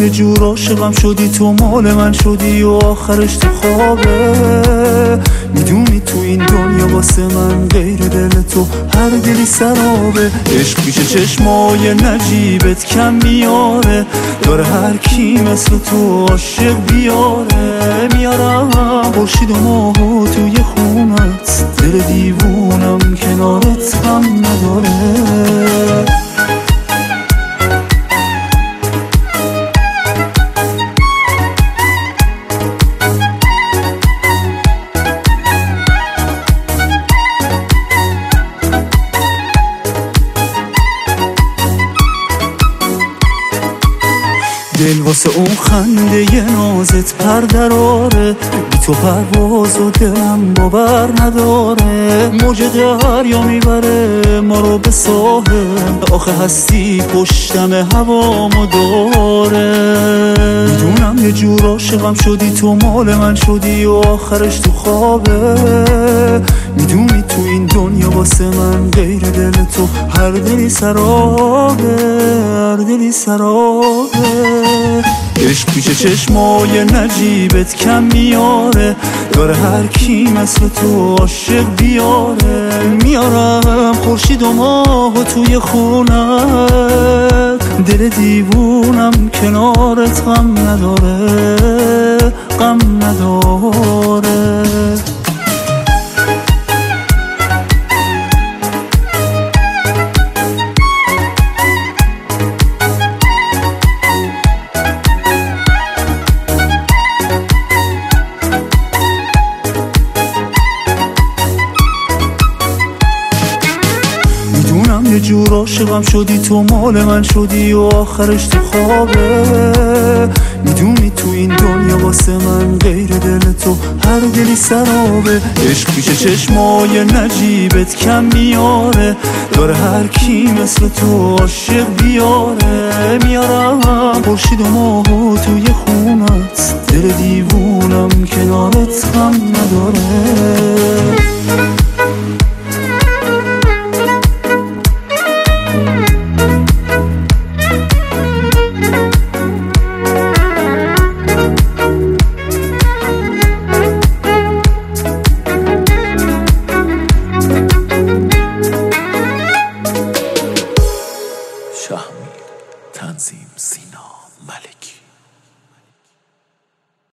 یه جور عاشقم شدی، تو مال من شدی و آخرش تو خوابه. میدونی تو این دنیا واسه من غیر دل تو هر دلی سرابه. عشق پیش چشمای نجیبت کم میاره، داره هر کی مثل تو عاشق بیاره. میارم خورشید و ماهو توی خونت، دل دیوونم کنارت غم نداره. دل واسه اون خنده ی نازت پر دراره، بی تو پرواز و دلم باور نداره. موج دریا میبره ما رو به ساحل، آخه هستی پشتم هوامو داره. میدونم یه جور عاشقم شدی، تو مال من شدی و آخرش تو خوابه. میدونی تو این دنیا واسه من غیر دل تو هر دلی سرابه، هر دلی سرابه. عشق پیش چشمای نجیبت کم میاره، داره هر کی مثل تو عاشق بیاره. میارم خورشید و ماهو توی خونت، دل دیوونم کنارت غم نداره، غم نداره. یه جور عاشقم شدی، تو مال من شدی و آخرش تو خوابه. میدونی تو این دنیا واسه من غیر دل تو هر دلی سرابه. عشق پیش چشمای نجیبت کم میاره، داره هر کی مثل تو عاشق بیاره. میارم خورشید و ماهو توی خونت، دل دیوونم کنارت غم نداره. شهمی تنظیم سینا ملکی.